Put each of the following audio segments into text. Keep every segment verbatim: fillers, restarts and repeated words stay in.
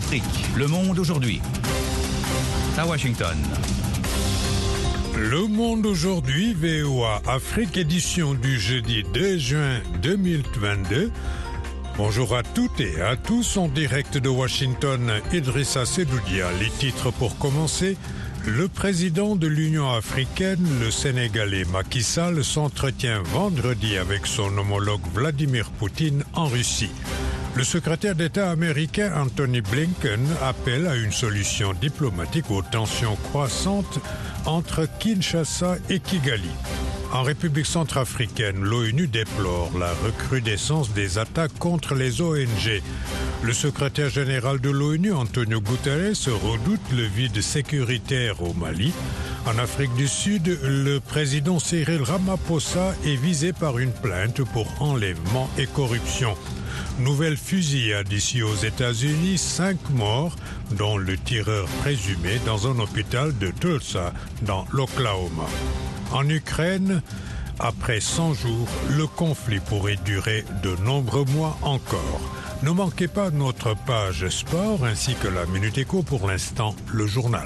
Afrique, le monde aujourd'hui. À Washington. Le monde aujourd'hui, V O A Afrique, édition du jeudi deux juin deux mille vingt-deux. Bonjour à toutes et à tous, en direct de Washington, Idrissa Sedoudia. Les titres pour commencer. Le président de l'Union africaine, le Sénégalais Macky Sall, s'entretient vendredi avec son homologue Vladimir Poutine en Russie. Le secrétaire d'État américain Anthony Blinken appelle à une solution diplomatique aux tensions croissantes entre Kinshasa et Kigali. En République centrafricaine, l'ONU déplore la recrudescence des attaques contre les O N G. Le secrétaire général de l'ONU, Antonio Guterres, redoute le vide sécuritaire au Mali. En Afrique du Sud, le président Cyril Ramaphosa est visé par une plainte pour enlèvement et corruption. Nouvelle fusillade ici aux États-Unis, cinq morts, dont le tireur présumé dans un hôpital de Tulsa, dans l'Oklahoma. En Ukraine, après cent jours, le conflit pourrait durer de nombreux mois encore. Ne manquez pas notre page sport ainsi que la Minute Éco, pour l'instant, le journal.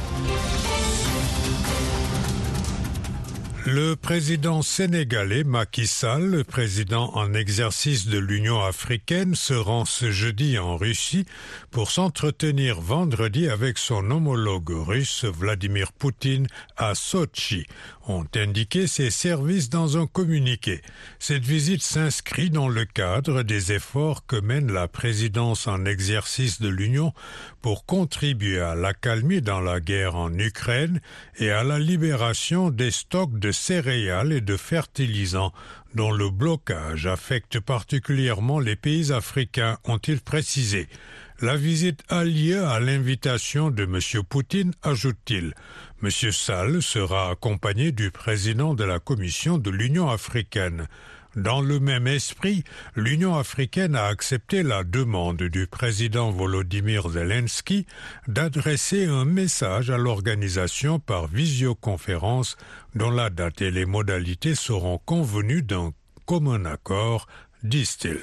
Le président sénégalais Macky Sall, le président en exercice de l'Union africaine, se rend ce jeudi en Russie pour s'entretenir vendredi avec son homologue russe Vladimir Poutine à Sotchi, ont indiqué ses services dans un communiqué. Cette visite s'inscrit dans le cadre des efforts que mène la présidence en exercice de l'Union pour contribuer à l'accalmie dans la guerre en Ukraine et à la libération des stocks de céréales et de fertilisants dont le blocage affecte particulièrement les pays africains, ont-ils précisé. La visite a lieu à l'invitation de M. Poutine, ajoute-t-il. M. Sall sera accompagné du président de la Commission de l'Union africaine. Dans le même esprit, l'Union africaine a accepté la demande du président Volodymyr Zelensky d'adresser un message à l'organisation par visioconférence dont la date et les modalités seront convenues d'un commun accord, disent-ils.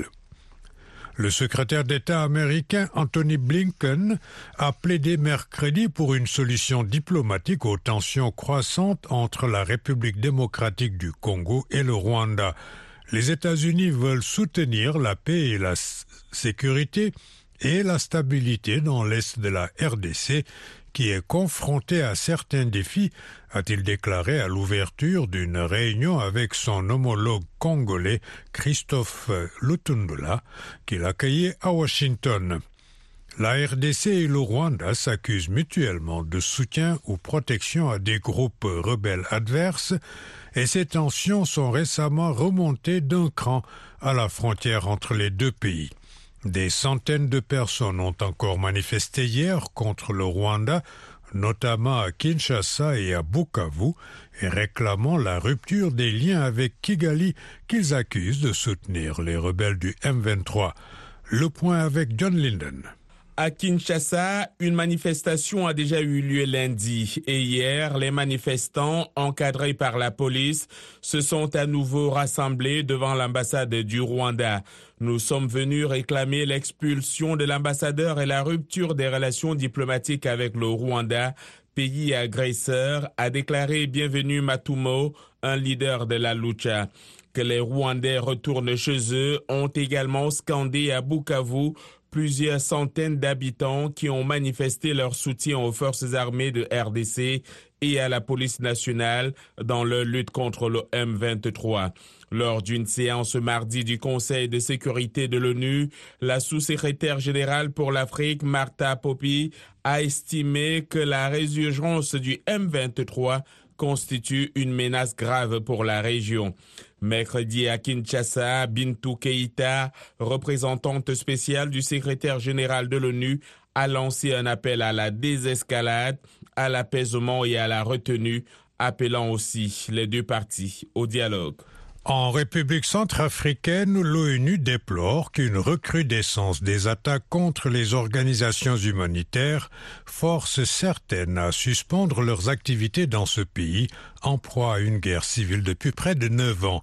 Le secrétaire d'État américain Anthony Blinken a plaidé mercredi pour une solution diplomatique aux tensions croissantes entre la République démocratique du Congo et le Rwanda. Les États-Unis veulent soutenir la paix et la sécurité et la stabilité dans l'est de la R D C, qui est confronté à certains défis, a-t-il déclaré à l'ouverture d'une réunion avec son homologue congolais Christophe Lutundula, qu'il accueillait à Washington. La R D C et le Rwanda s'accusent mutuellement de soutien ou protection à des groupes rebelles adverses, et ces tensions sont récemment remontées d'un cran à la frontière entre les deux pays. Des centaines de personnes ont encore manifesté hier contre le Rwanda, notamment à Kinshasa et à Bukavu, et réclamant la rupture des liens avec Kigali qu'ils accusent de soutenir les rebelles du M vingt-trois. Le point avec John Linden. À Kinshasa, une manifestation a déjà eu lieu lundi et hier, les manifestants, encadrés par la police, se sont à nouveau rassemblés devant l'ambassade du Rwanda. Nous sommes venus réclamer l'expulsion de l'ambassadeur et la rupture des relations diplomatiques avec le Rwanda, pays agresseur, a déclaré Bienvenu Matumo, un leader de la lucha. Que les Rwandais retournent chez eux ont également scandé à Bukavu plusieurs centaines d'habitants qui ont manifesté leur soutien aux forces armées de R D C et à la police nationale dans leur lutte contre le M vingt-trois. Lors d'une séance mardi du Conseil de sécurité de l'ONU, la sous-secrétaire générale pour l'Afrique, Martha Popi, a estimé que la résurgence du M vingt-trois constitue une menace grave pour la région. Mercredi à Kinshasa, Bintou Keïta, représentante spéciale du secrétaire général de l'ONU, a lancé un appel à la désescalade, à l'apaisement et à la retenue, appelant aussi les deux parties au dialogue. En République centrafricaine, l'ONU déplore qu'une recrudescence des attaques contre les organisations humanitaires force certaines à suspendre leurs activités dans ce pays, en proie à une guerre civile depuis près de neuf ans.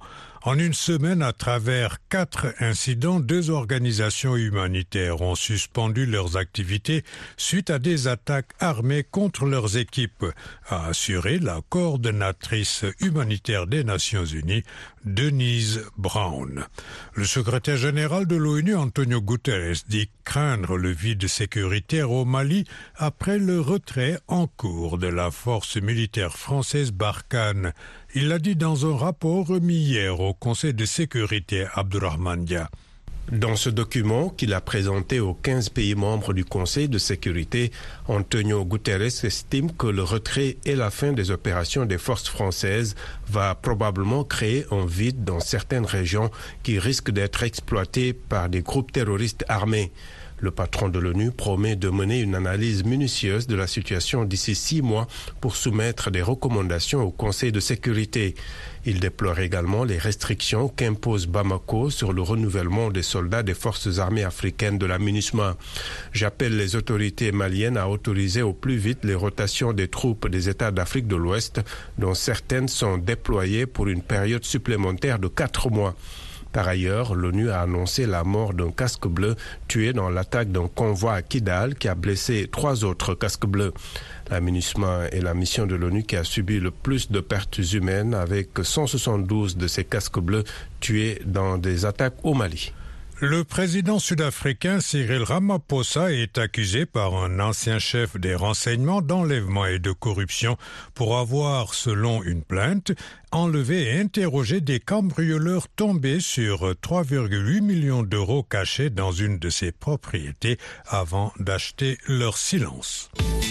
En une semaine, à travers quatre incidents, deux organisations humanitaires ont suspendu leurs activités suite à des attaques armées contre leurs équipes, a assuré la coordonnatrice humanitaire des Nations Unies, Denise Brown. Le secrétaire général de l'ONU, Antonio Guterres, dit craindre le vide sécuritaire au Mali après le retrait en cours de la force militaire française Barkhane. Il l'a dit dans un rapport remis hier au Conseil de sécurité Abdourahmane Dia. Dans ce document qu'il a présenté aux quinze pays membres du Conseil de sécurité, Antonio Guterres estime que le retrait et la fin des opérations des forces françaises va probablement créer un vide dans certaines régions qui risquent d'être exploitées par des groupes terroristes armés. Le patron de l'ONU promet de mener une analyse minutieuse de la situation d'ici six mois pour soumettre des recommandations au Conseil de sécurité. Il déplore également les restrictions qu'impose Bamako sur le renouvellement des soldats des forces armées africaines de la MINUSMA. J'appelle les autorités maliennes à autoriser au plus vite les rotations des troupes des États d'Afrique de l'Ouest, dont certaines sont déployées pour une période supplémentaire de quatre mois. Par ailleurs, l'ONU a annoncé la mort d'un casque bleu tué dans l'attaque d'un convoi à Kidal qui a blessé trois autres casques bleus. La MINUSMA est la mission de l'ONU qui a subi le plus de pertes humaines avec cent soixante-douze de ces casques bleus tués dans des attaques au Mali. Le président sud-africain Cyril Ramaphosa est accusé par un ancien chef des renseignements d'enlèvement et de corruption pour avoir, selon une plainte, enlevé et interrogé des cambrioleurs tombés sur trois virgule huit millions d'euros cachés dans une de ses propriétés avant d'acheter leur silence.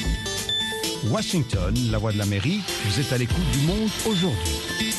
Washington, la voix de l'Amérique, vous êtes à l'écoute du monde aujourd'hui.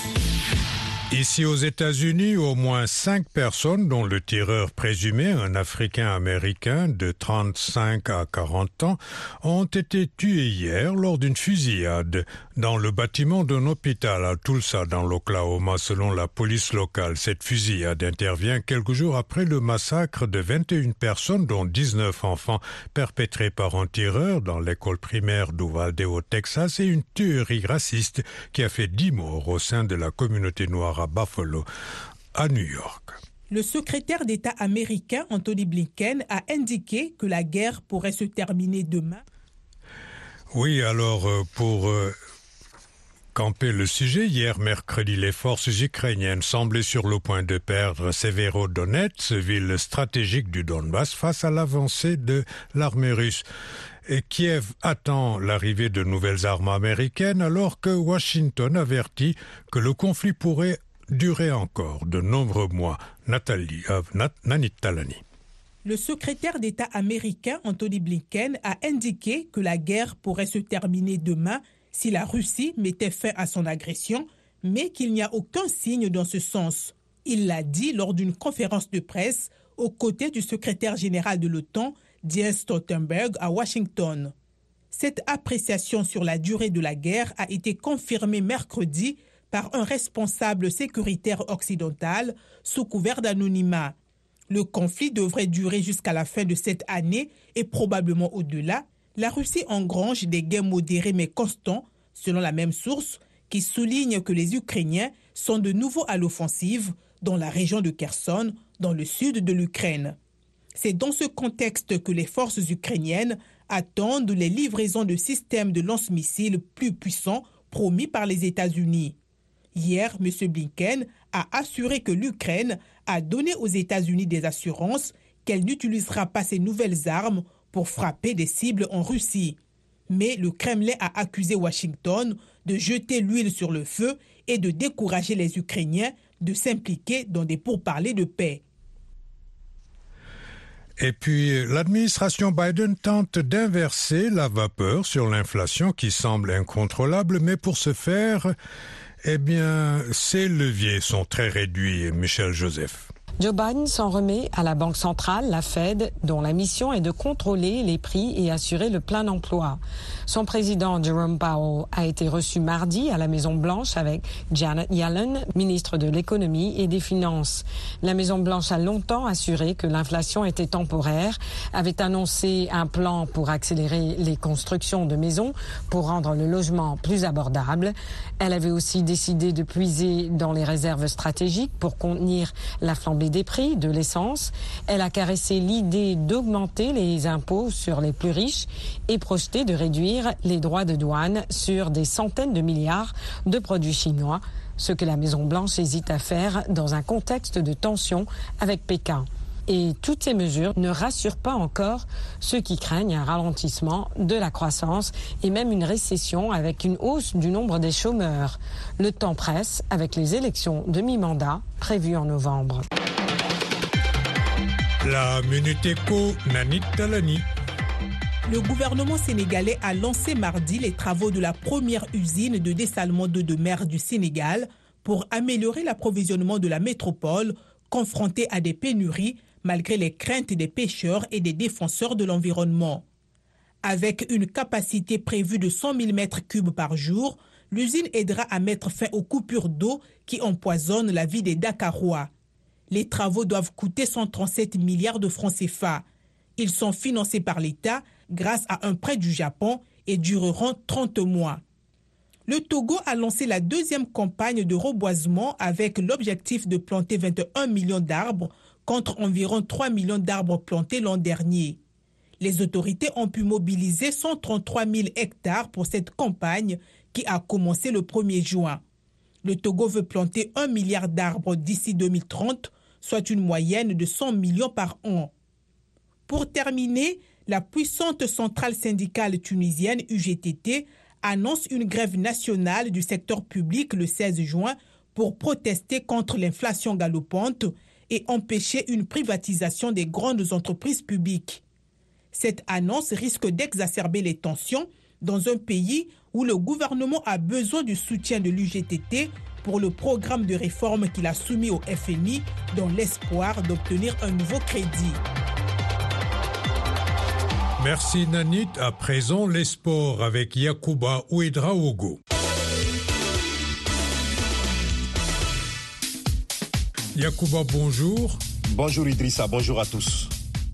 Ici aux États-Unis, au moins cinq personnes, dont le tireur présumé, un Africain-Américain de trente-cinq à quarante ans, ont été tués hier lors d'une fusillade dans le bâtiment d'un hôpital à Tulsa, dans l'Oklahoma, selon la police locale. Cette fusillade intervient quelques jours après le massacre de vingt et une personnes, dont dix-neuf enfants, perpétré par un tireur dans l'école primaire d'Uvalde au Texas, et une tuerie raciste qui a fait dix morts au sein de la communauté noire à Buffalo, à New York. Le secrétaire d'État américain Anthony Blinken a indiqué que la guerre pourrait se terminer demain. Oui, alors pour euh, camper le sujet, hier mercredi, les forces ukrainiennes semblaient sur le point de perdre Severodonetsk, ville stratégique du Donbass, face à l'avancée de l'armée russe. Et Kiev attend l'arrivée de nouvelles armes américaines alors que Washington avertit que le conflit pourrait durer encore de nombreux mois. Nathalie, euh, Nat, Nanit Talani. Le secrétaire d'État américain Anthony Blinken a indiqué que la guerre pourrait se terminer demain si la Russie mettait fin à son agression, mais qu'il n'y a aucun signe dans ce sens. Il l'a dit lors d'une conférence de presse aux côtés du secrétaire général de l'OTAN, Jens Stoltenberg, à Washington. Cette appréciation sur la durée de la guerre a été confirmée mercredi par un responsable sécuritaire occidental sous couvert d'anonymat. Le conflit devrait durer jusqu'à la fin de cette année et probablement au-delà. La Russie engrange des gains modérés mais constants, selon la même source, qui souligne que les Ukrainiens sont de nouveau à l'offensive dans la région de Kherson, dans le sud de l'Ukraine. C'est dans ce contexte que les forces ukrainiennes attendent les livraisons de systèmes de lance-missiles plus puissants promis par les États-Unis. Hier, M. Blinken a assuré que l'Ukraine a donné aux États-Unis des assurances qu'elle n'utilisera pas ces nouvelles armes pour frapper des cibles en Russie. Mais le Kremlin a accusé Washington de jeter l'huile sur le feu et de décourager les Ukrainiens de s'impliquer dans des pourparlers de paix. Et puis, l'administration Biden tente d'inverser la vapeur sur l'inflation qui semble incontrôlable, mais pour ce faire, eh bien, ces leviers sont très réduits, Michel Joseph. Joe Biden s'en remet à la Banque centrale, la Fed, dont la mission est de contrôler les prix et assurer le plein emploi. Son président, Jerome Powell, a été reçu mardi à la Maison-Blanche avec Janet Yellen, ministre de l'Économie et des Finances. La Maison-Blanche a longtemps assuré que l'inflation était temporaire, avait annoncé un plan pour accélérer les constructions de maisons pour rendre le logement plus abordable. Elle avait aussi décidé de puiser dans les réserves stratégiques pour contenir la flambée des prix de l'essence. Elle a caressé l'idée d'augmenter les impôts sur les plus riches et projeté de réduire les droits de douane sur des centaines de milliards de produits chinois, ce que la Maison-Blanche hésite à faire dans un contexte de tension avec Pékin. Et toutes ces mesures ne rassurent pas encore ceux qui craignent un ralentissement de la croissance et même une récession avec une hausse du nombre des chômeurs. Le temps presse avec les élections de mi-mandat prévues en novembre. La Minute Éco, Nanit Talani. Le gouvernement sénégalais a lancé mardi les travaux de la première usine de dessalement d'eau de mer du Sénégal pour améliorer l'approvisionnement de la métropole confrontée à des pénuries malgré les craintes des pêcheurs et des défenseurs de l'environnement. Avec une capacité prévue de cent mille mètres cubes par jour, l'usine aidera à mettre fin aux coupures d'eau qui empoisonnent la vie des Dakarois. Les travaux doivent coûter cent trente-sept milliards de francs C F A. Ils sont financés par l'État grâce à un prêt du Japon et dureront trente mois. Le Togo a lancé la deuxième campagne de reboisement avec l'objectif de planter vingt et un millions d'arbres contre environ trois millions d'arbres plantés l'an dernier. Les autorités ont pu mobiliser cent trente-trois mille hectares pour cette campagne qui a commencé le premier juin. Le Togo veut planter un milliard d'arbres d'ici deux mille trente, soit une moyenne de cent millions par an. Pour terminer, la puissante centrale syndicale tunisienne U G T T annonce une grève nationale du secteur public le seize juin pour protester contre l'inflation galopante et empêcher une privatisation des grandes entreprises publiques. Cette annonce risque d'exacerber les tensions dans un pays où le gouvernement a besoin du soutien de l'U G T T pour le programme de réforme qu'il a soumis au F M I dans l'espoir d'obtenir un nouveau crédit. Merci Nanit. À présent, les sports avec Yacouba Ouedraogo. Yacouba, bonjour. Bonjour Idrissa, bonjour à tous.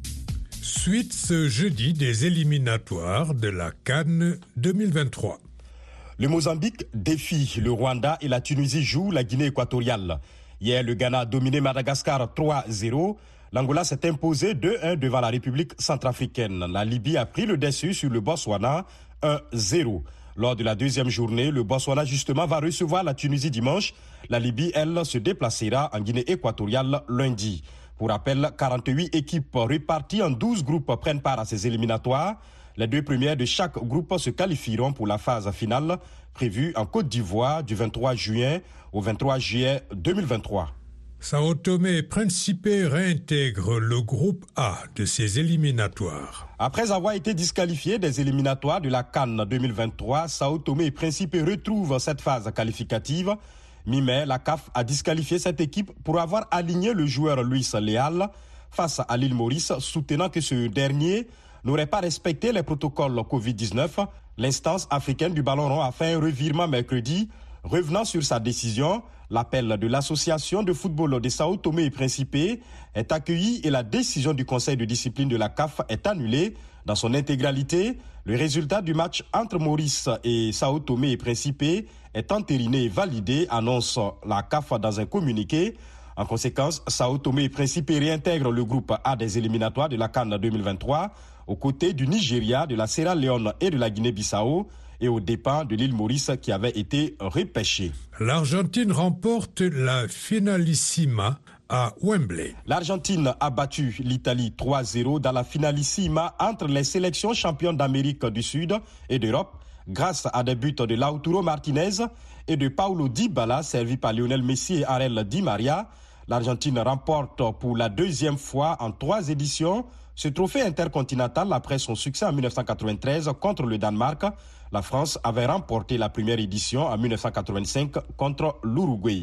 Suite ce jeudi des éliminatoires de la CAN deux mille vingt-trois. Le Mozambique défie le Rwanda et la Tunisie jouent la Guinée équatoriale. Hier, le Ghana a dominé Madagascar trois zéro. L'Angola s'est imposé deux un devant la République centrafricaine. La Libye a pris le dessus sur le Botswana un zéro. Lors de la deuxième journée, le Botswana justement va recevoir la Tunisie dimanche. La Libye, elle, se déplacera en Guinée équatoriale lundi. Pour rappel, quarante-huit équipes réparties en douze groupes prennent part à ces éliminatoires. Les deux premières de chaque groupe se qualifieront pour la phase finale prévue en Côte d'Ivoire du vingt-trois juin au vingt-trois juillet deux mille vingt-trois. Sao Tomé et Principe réintègre le groupe A de ces éliminatoires. Après avoir été disqualifié des éliminatoires de la CAN deux mille vingt-trois, Sao Tomé et Principe retrouvent cette phase qualificative. Mi-mai, la C A F a disqualifié cette équipe pour avoir aligné le joueur Luis Leal face à l'île Maurice, soutenant que ce dernier n'aurait pas respecté les protocoles covid dix-neuf. L'instance africaine du ballon rond a fait un revirement mercredi. Revenant sur sa décision, l'appel de l'association de football de Sao Tomé et Principe est accueilli et la décision du conseil de discipline de la C A F est annulée dans son intégralité. Le résultat du match entre Maurice et Sao Tomé et Principe est entériné et validé, annonce la C A F dans un communiqué. En conséquence, Sao Tomé et Principe réintègrent le groupe A des éliminatoires de la CAN deux mille vingt-trois aux côtés du Nigeria, de la Sierra Leone et de la Guinée-Bissau et aux dépens de l'île Maurice qui avait été repêchée. L'Argentine remporte la finalissima à Wembley. L'Argentine a battu l'Italie trois zéro dans la finalissima entre les sélections championnes d'Amérique du Sud et d'Europe grâce à des buts de Lautaro Martinez et de Paulo Dybala servis par Lionel Messi et Ariel Di Maria. L'Argentine remporte pour la deuxième fois en trois éditions ce trophée intercontinental après son succès en dix-neuf cent quatre-vingt-treize contre le Danemark. La France avait remporté la première édition en dix-neuf cent quatre-vingt-cinq contre l'Uruguay.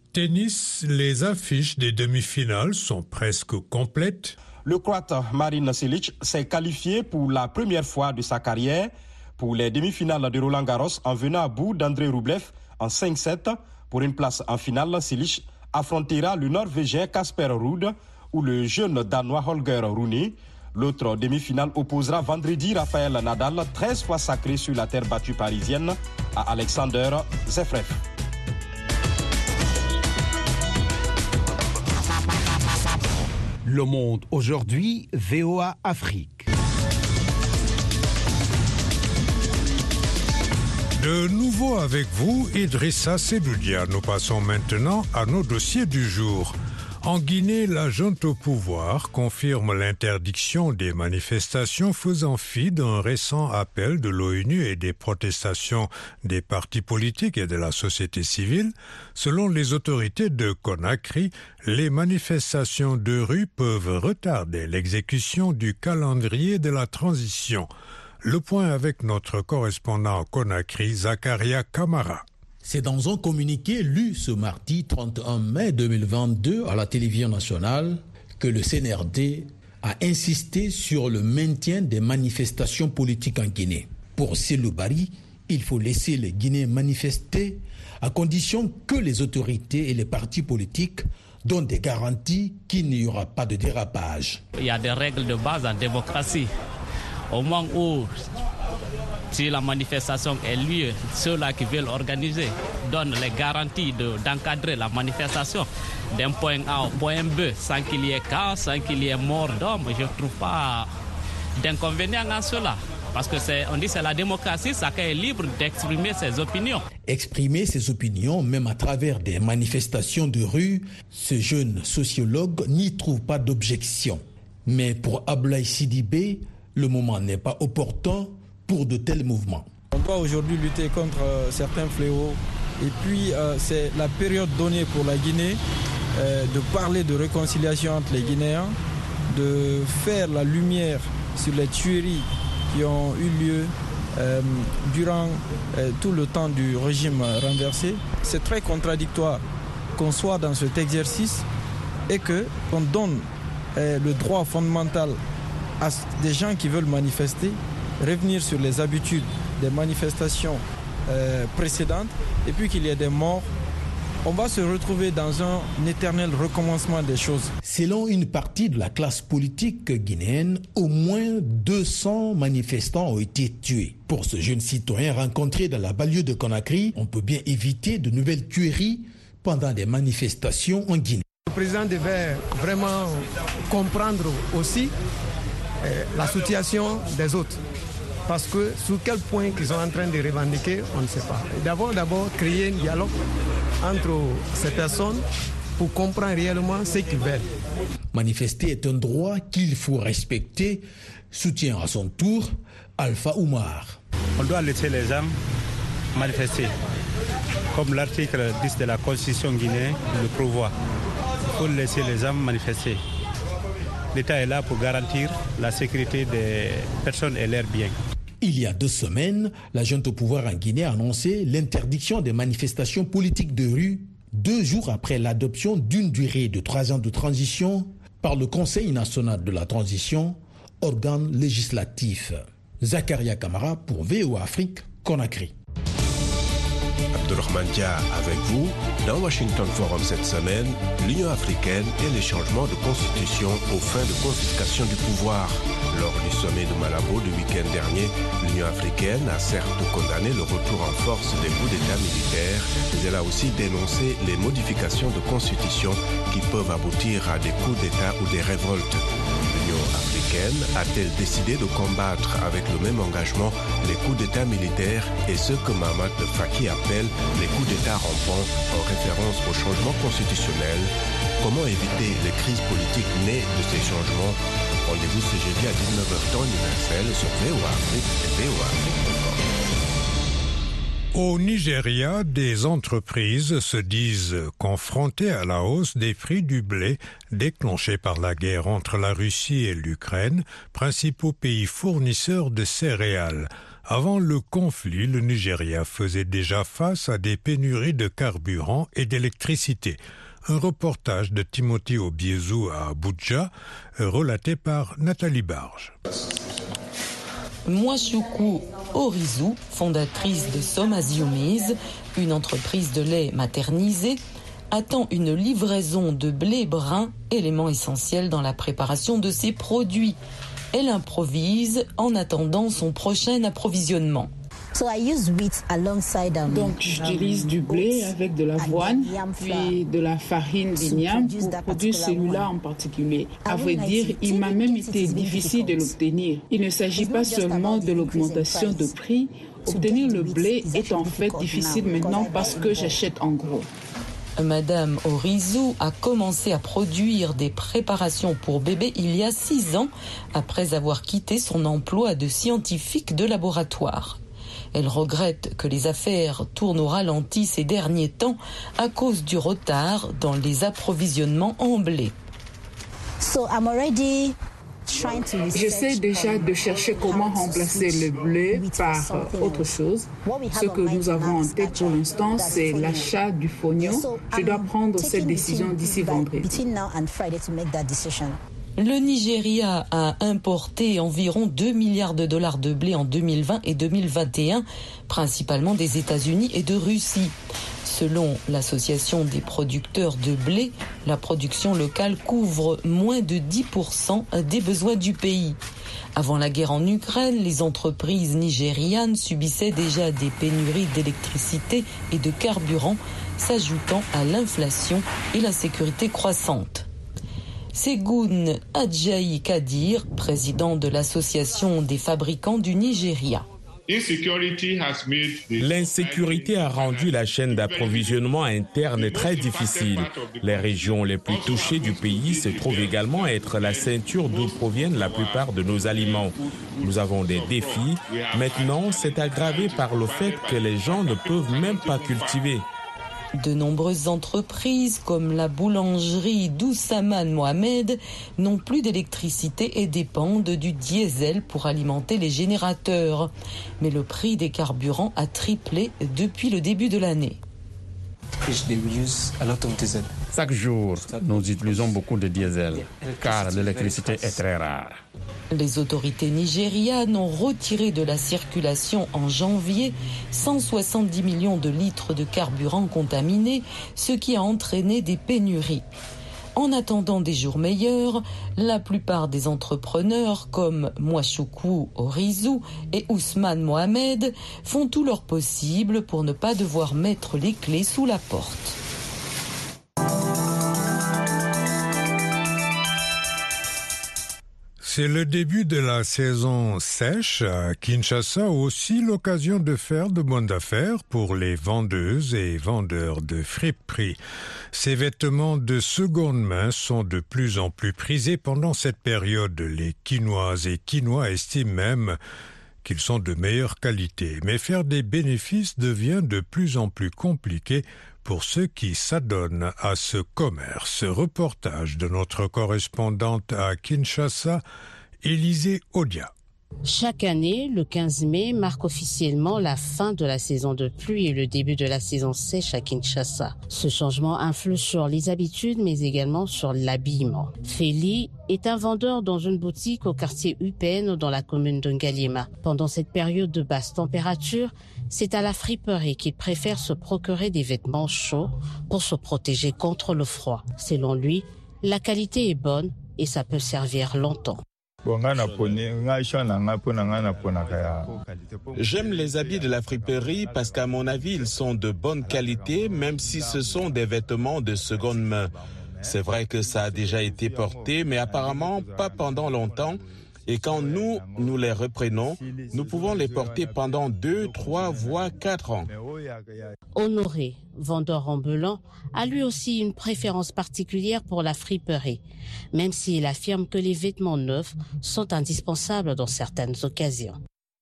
Tennis, les affiches des demi-finales sont presque complètes. Le Croate Marin Cilic s'est qualifié pour la première fois de sa carrière pour les demi-finales de Roland-Garros en venant à bout d'Andrei Rublev en cinq sept. Pour une place en finale, Cilic affrontera le Norvégien Casper Ruud ou le jeune Danois Holger Rune. L'autre demi-finale opposera vendredi Rafael Nadal, treize fois sacré sur la terre battue parisienne, à Alexander Zverev. Le Monde aujourd'hui, V O A Afrique. De nouveau avec vous, Idrissa Seloudia. Nous passons maintenant à nos dossiers du jour. En Guinée, la junte au pouvoir confirme l'interdiction des manifestations faisant fi d'un récent appel de l'ONU et des protestations des partis politiques et de la société civile. Selon les autorités de Conakry, les manifestations de rue peuvent retarder l'exécution du calendrier de la transition. Le point avec notre correspondant à Conakry, Zakaria Kamara. C'est dans un communiqué lu ce mardi trente et un mai deux mille vingt-deux à la télévision nationale que le C N R D a insisté sur le maintien des manifestations politiques en Guinée. Pour Cellou Bari, il faut laisser les Guinéens manifester à condition que les autorités et les partis politiques donnent des garanties qu'il n'y aura pas de dérapage. Il y a des règles de base en démocratie. Au moment où si la manifestation est lieu, ceux-là qui veulent organiser donnent les garanties de, d'encadrer la manifestation d'un point A au point B sans qu'il y ait cas, sans qu'il y ait mort d'homme. Je ne trouve pas d'inconvénient à cela. Parce que c'est, on dit que c'est la démocratie, chacun est libre d'exprimer ses opinions. Exprimer ses opinions, même à travers des manifestations de rue, ce jeune sociologue n'y trouve pas d'objection. Mais pour Ablaye Sidibé, le moment n'est pas opportun pour de tels mouvements. On doit aujourd'hui lutter contre euh, certains fléaux et puis euh, c'est la période donnée pour la Guinée euh, de parler de réconciliation entre les Guinéens, de faire la lumière sur les tueries qui ont eu lieu euh, durant euh, tout le temps du régime renversé. C'est très contradictoire qu'on soit dans cet exercice et qu'on donne euh, le droit fondamental à des gens qui veulent manifester, revenir sur les habitudes des manifestations euh, précédentes et puis qu'il y ait des morts, on va se retrouver dans un éternel recommencement des choses. Selon une partie de la classe politique guinéenne, au moins deux cents manifestants ont été tués. Pour ce jeune citoyen rencontré dans la banlieue de Conakry, on peut bien éviter de nouvelles tueries pendant des manifestations en Guinée. Le président devait vraiment comprendre aussi euh, la situation des autres. Parce que sur quel point ils sont en train de revendiquer, on ne sait pas. D'abord, d'abord, créer un dialogue entre ces personnes pour comprendre réellement ce qu'ils veulent. Manifester est un droit qu'il faut respecter, soutient à son tour Alpha Oumar. On doit laisser les gens manifester, comme l'article dix de la Constitution guinéenne le prévoit. Il faut laisser les gens manifester. L'État est là pour garantir la sécurité des personnes et leurs biens. Il y a deux semaines, la junte au pouvoir en Guinée a annoncé l'interdiction des manifestations politiques de rue, deux jours après l'adoption d'une durée de trois ans de transition par le Conseil national de la transition, organe législatif. Zakaria Kamara pour V O A Afrique, Conakry. Abdourahmane Dia avec vous. Dans Washington Forum cette semaine, l'Union africaine et les changements de constitution aux fins de confiscation du pouvoir. Lors du sommet de Malabo du week-end dernier, l'Union africaine a certes condamné le retour en force des coups d'État militaires, mais elle a aussi dénoncé les modifications de constitution qui peuvent aboutir à des coups d'État ou des révoltes. L'Union africaine a-t-elle décidé de combattre avec le même engagement les coups d'État militaires et ce que Mahamat Faki appelle les coups d'État rampants en référence au changement constitutionnel? Comment éviter les crises politiques nées de ces changements? Rendez-vous ce jeudi à dix-neuf heures temps universel sur V O A Afrique et V O A Afrique point com. Au Nigeria, des entreprises se disent confrontées à la hausse des prix du blé déclenchée par la guerre entre la Russie et l'Ukraine, principaux pays fournisseurs de céréales. Avant le conflit, le Nigeria faisait déjà face à des pénuries de carburant et d'électricité. Un reportage de Timothy Obiezu à Abuja, relaté par Nathalie Barge. Mwachukwu Orizu, fondatrice de Somazio Maize, une entreprise de lait maternisé, attend une livraison de blé brun, élément essentiel dans la préparation de ses produits. Elle improvise en attendant son prochain approvisionnement. Donc j'utilise du blé avec de l'avoine, puis de la farine d'igname pour produire celui-là en particulier. À vrai dire, il m'a même été difficile de l'obtenir. Il ne s'agit pas seulement de l'augmentation de prix. Obtenir le blé est en fait difficile maintenant parce que j'achète en gros. Madame Orizu a commencé à produire des préparations pour bébés il y a six ans, après avoir quitté son emploi de scientifique de laboratoire. Elle regrette que les affaires tournent au ralenti ces derniers temps à cause du retard dans les approvisionnements en blé. So I'm already J'essaie déjà de chercher comment remplacer le blé par autre chose. Ce que nous avons en tête pour l'instant, c'est l'achat du fonio. Je dois prendre cette décision d'ici vendredi. Le Nigeria a importé environ deux milliards de dollars de blé en deux mille vingt et deux mille vingt et un, principalement des États-Unis et de Russie. Selon l'association des producteurs de blé, la production locale couvre moins de dix pour cent des besoins du pays. Avant la guerre en Ukraine, les entreprises nigérianes subissaient déjà des pénuries d'électricité et de carburant, s'ajoutant à l'inflation et l'insécurité croissante. Segun Adjayi Kadir, président de l'association des fabricants du Nigeria. L'insécurité a rendu la chaîne d'approvisionnement interne très difficile. Les régions les plus touchées du pays se trouvent également être la ceinture d'où proviennent la plupart de nos aliments. Nous avons des défis. Maintenant, c'est aggravé par le fait que les gens ne peuvent même pas cultiver. De nombreuses entreprises comme la boulangerie d'Oussaman Mohamed n'ont plus d'électricité et dépendent du diesel pour alimenter les générateurs. Mais le prix des carburants a triplé depuis le début de l'année. Chaque jour, nous utilisons beaucoup de diesel car l'électricité est très rare. Les autorités nigérianes ont retiré de la circulation en janvier cent soixante-dix millions de litres de carburant contaminé, ce qui a entraîné des pénuries. En attendant des jours meilleurs, la plupart des entrepreneurs comme Mwachukwu Orizu et Ousmane Mohamed font tout leur possible pour ne pas devoir mettre les clés sous la porte. C'est le début de la saison sèche à Kinshasa, aussi l'occasion de faire de bonnes affaires pour les vendeuses et vendeurs de friperies. Ces vêtements de seconde main sont de plus en plus prisés pendant cette période. Les Quinoises et Quinois estiment même qu'ils sont de meilleure qualité. Mais faire des bénéfices devient de plus en plus compliqué pour ceux qui s'adonnent à ce commerce. Reportage de notre correspondante à Kinshasa, Élisée Odia. Chaque année, le quinze mai marque officiellement la fin de la saison de pluie et le début de la saison sèche à Kinshasa. Ce changement influe sur les habitudes mais également sur l'habillement. Feli est un vendeur dans une boutique au quartier U P N dans la commune de Ngaliema. Pendant cette période de basse température, c'est à la friperie qu'il préfère se procurer des vêtements chauds pour se protéger contre le froid. Selon lui, la qualité est bonne et ça peut servir longtemps. J'aime les habits de la friperie parce qu'à mon avis, ils sont de bonne qualité, même si ce sont des vêtements de seconde main. C'est vrai que ça a déjà été porté, mais apparemment pas pendant longtemps. Et quand nous, nous les reprenons, nous pouvons les porter pendant deux, trois, voire quatre ans. Honoré, vendeur ambulant, a lui aussi une préférence particulière pour la friperie, même s'il affirme que les vêtements neufs sont indispensables dans certaines occasions.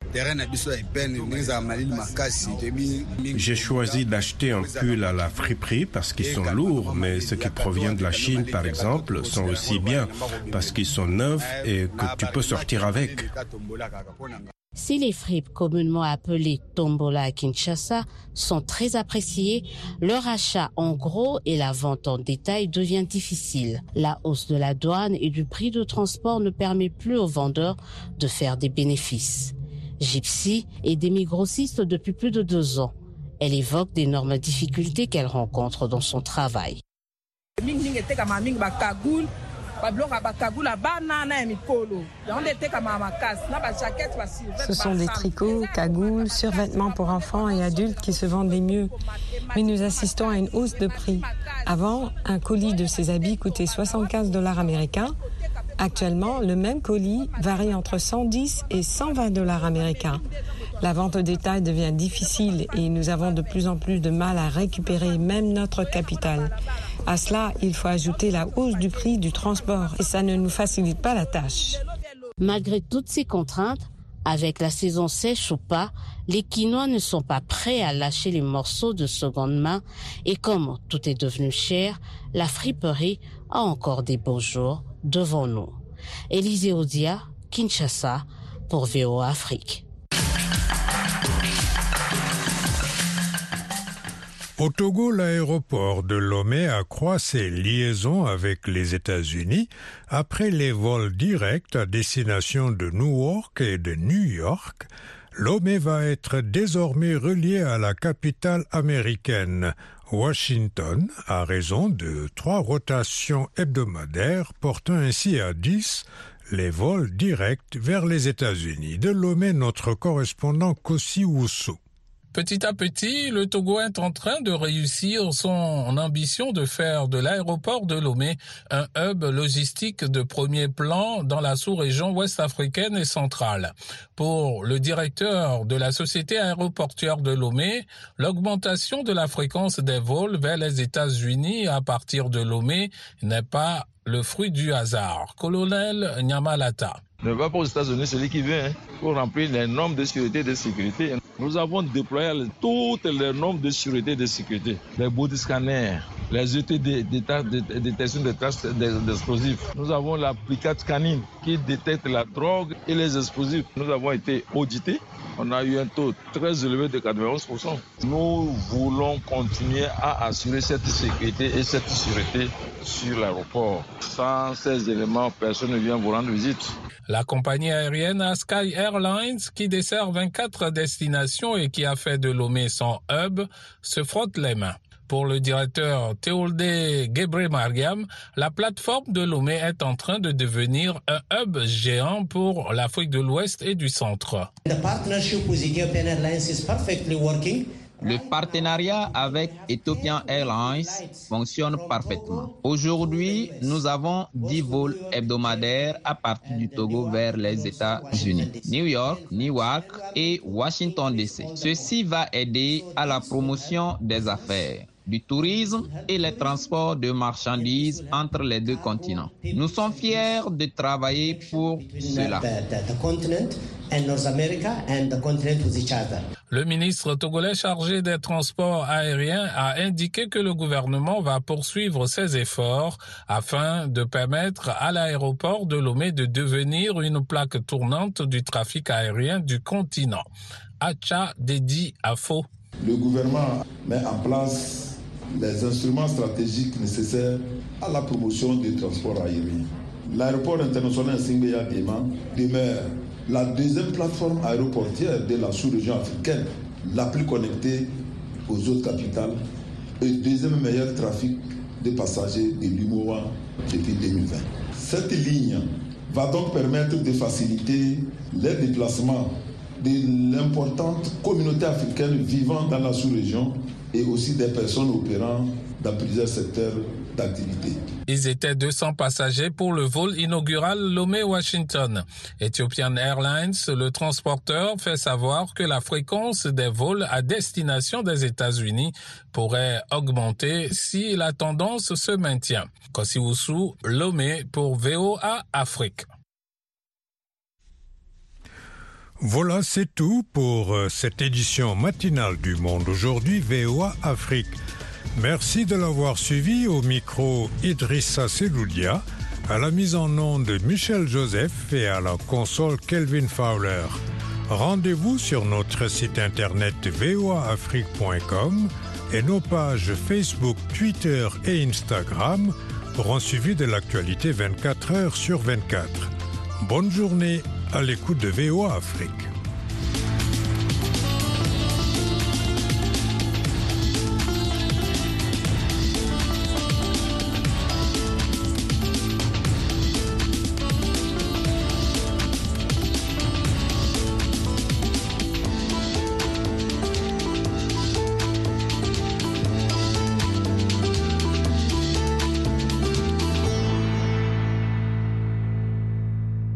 J'ai choisi d'acheter un pull à la friperie parce qu'ils sont lourds, mais ceux qui proviennent de la Chine, par exemple, sont aussi bien parce qu'ils sont neufs et que tu peux sortir avec. Si les fripes communément appelées tombola à Kinshasa sont très appréciées, leur achat en gros et la vente en détail devient difficile. La hausse de la douane et du prix de transport ne permet plus aux vendeurs de faire des bénéfices. Gypsy est demi-grossiste depuis plus de deux ans. Elle évoque d'énormes difficultés qu'elle rencontre dans son travail. Ce sont des tricots, cagoules, survêtements pour enfants et adultes qui se vendent les mieux. Mais nous assistons à une hausse de prix. Avant, un colis de ces habits coûtait soixante-quinze dollars américains. Actuellement, le même colis varie entre cent dix et cent vingt dollars américains. La vente au détail devient difficile et nous avons de plus en plus de mal à récupérer même notre capital. À cela, il faut ajouter la hausse du prix du transport et ça ne nous facilite pas la tâche. Malgré toutes ces contraintes, avec la saison sèche ou pas, les Quinois ne sont pas prêts à lâcher les morceaux de seconde main et comme tout est devenu cher, la friperie a encore des beaux jours devant nous. Élisée Odia, Kinshasa, pour V O A Afrique. Au Togo, l'aéroport de Lomé accroît ses liaisons avec les États-Unis après les vols directs à destination de Newark et de New York. Lomé va être désormais relié à la capitale américaine, Washington, à raison de trois rotations hebdomadaires, portant ainsi à dix les vols directs vers les États-Unis. De Lomé, notre correspondant Kossi Oussou. Petit à petit, le Togo est en train de réussir son ambition de faire de l'aéroport de Lomé un hub logistique de premier plan dans la sous-région ouest-africaine et centrale. Pour le directeur de la société aéroportuaire de Lomé, l'augmentation de la fréquence des vols vers les États-Unis à partir de Lomé n'est pas le fruit du hasard. Colonel Nyamalata. Ne va pas aux États-Unis celui qui veut hein, pour remplir les normes de sécurité et de sécurité. Nous avons déployé toutes les normes de sécurité et de sécurité. Les body scanners, les outils de détection des traces d'explosifs. Nous avons l'applicateur canine qui détecte la drogue et les explosifs. Nous avons été audités. On a eu un taux très élevé de quatre-vingt-onze pour cent. Nous voulons continuer à assurer cette sécurité et cette sûreté sur l'aéroport. Sans ces éléments, personne ne vient vous rendre visite. La compagnie aérienne Sky Airlines, qui dessert vingt-quatre destinations et qui a fait de Lomé son hub, se frotte les mains. Pour le directeur Théolde Gebre-Mariam, la plateforme de Lomé est en train de devenir un hub géant pour l'Afrique de l'Ouest et du Centre. Le partenariat avec Ethiopian Airlines fonctionne parfaitement. Aujourd'hui, nous avons dix vols hebdomadaires à partir du Togo vers les États-Unis, New York, Newark et Washington D C. Ceci va aider à la promotion des affaires, du tourisme et les transports de marchandises entre les deux continents. Nous sommes fiers de travailler pour cela. Le ministre togolais chargé des transports aériens a indiqué que le gouvernement va poursuivre ses efforts afin de permettre à l'aéroport de Lomé de devenir une plaque tournante du trafic aérien du continent. Acha Dedi Afo. Le gouvernement met en place les instruments stratégiques nécessaires à la promotion du transport aérien. L'aéroport international Singbeya Guéma demeure la deuxième plateforme aéroportière de la sous-région africaine, la plus connectée aux autres capitales et deuxième meilleur trafic de passagers de l'U M O A depuis deux mille vingt. Cette ligne va donc permettre de faciliter les déplacements de l'importante communauté africaine vivant dans la sous-région et aussi des personnes opérant dans plusieurs secteurs d'activité. Ils étaient deux cents passagers pour le vol inaugural Lomé-Washington. Ethiopian Airlines, le transporteur, fait savoir que la fréquence des vols à destination des États-Unis pourrait augmenter si la tendance se maintient. Kossi Oussou, Lomé pour V O A Afrique. Voilà, c'est tout pour cette édition matinale du Monde aujourd'hui, V O A Afrique. Merci de l'avoir suivi. Au micro Idrissa Seloudia, à la mise en onde de Michel Joseph et à la console Kelvin Fowler. Rendez-vous sur notre site internet v o a afrique point com et nos pages Facebook, Twitter et Instagram pour un suivi de l'actualité vingt-quatre heures sur vingt-quatre. Bonne journée à l'écoute de V O A Afrique.